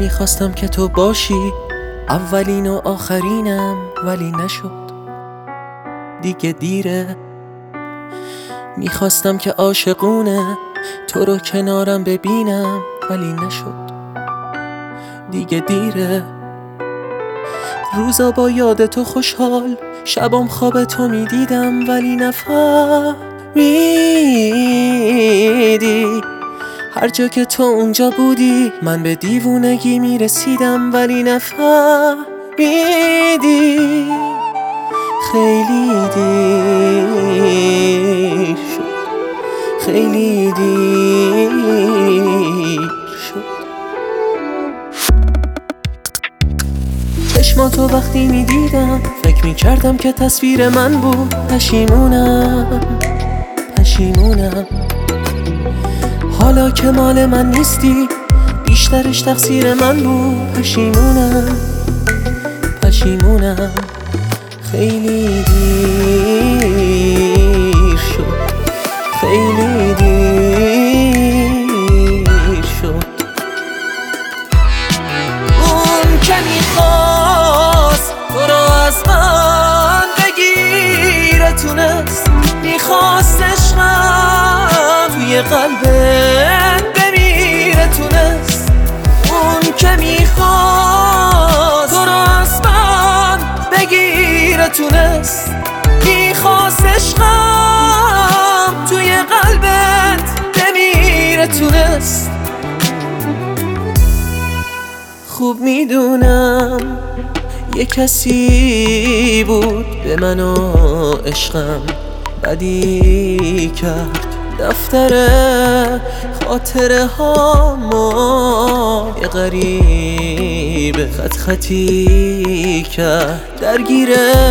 میخواستم که تو باشی اولین و آخرینم، ولی نشد، دیگه دیره. میخواستم که عاشقونه تو رو کنارم ببینم، ولی نشد، دیگه دیره. روزا با یاد تو خوشحال، شبام خواب تو میدیدم، ولی نفهمیدی. هر جا که تو اونجا بودی من به دیوونگی میرسیدم، ولی نفهمیدی. خیلی دیر شد، خیلی دیر شد. چشماتو وقتی میدیدم فکر میکردم که تصویر من بود. پشیمونم حالا که مال من نیستی، بیشترش تقصیر من بود. پشیمونم خیلی دیر شد، خیلی دیر شد. اون که میخواست تو رو از من بگیره تونست، میخواست عشقم توی قلبت بمیره تونست. اون که میخواست تو رو از من بگیره تونست، میخواست عشقم توی قلبت بمیره تونست. خوب میدونم یه کسی بود به من و عشقم بدی کرد، دفتر خاطره هامو یه غریب خطی کرد. درگیر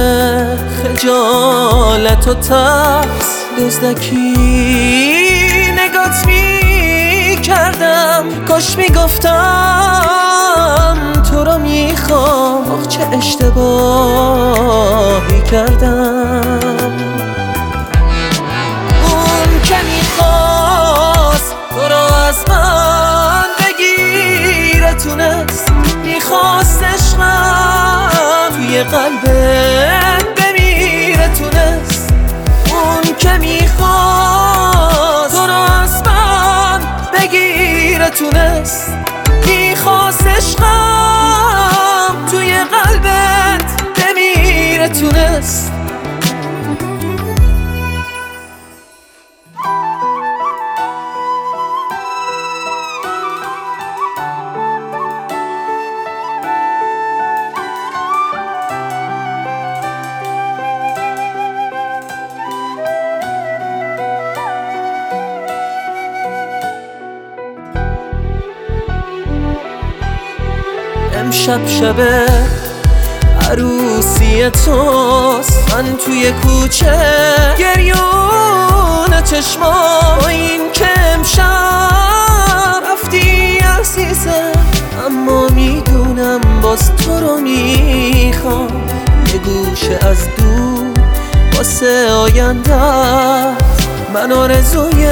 خجالت و ترس دزدکی نگات میکردم، کاش میگفتم تو رو میخوام، آخ چه اشتباهی کردم. اون که میخواست تو رو از من بگیره تونست، میخواست عشقم توی قلبت بمیره تونست. اون که میخواست تو رو از من بگیره تونست، میخواست عشقم توی قلبت بمیره تونست. امشب شب عروسی توست، من توی کوچه گریون چشما، با این که امشب رفتی عزیزم، اما میدونم باز تو رو میخوام. یه گوشه از دور واسه آیندت من آرزوی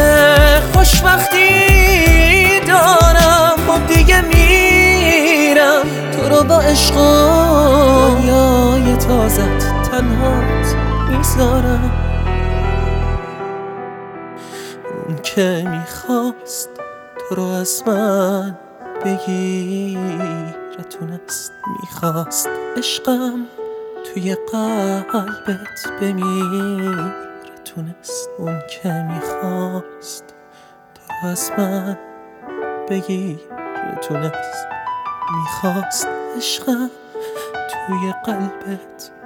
خوشبختی دارم. خب دیگه میرم تو رو با عشق و دنیای تازت تنهات میذارم. اون که میخواست تو رو از من بگیره تونست، میخواست عشقم توی قلبت بمیره تونست. اون که میخواست تو رو از من بگیره تونست، میخواست عشقم توی قلبت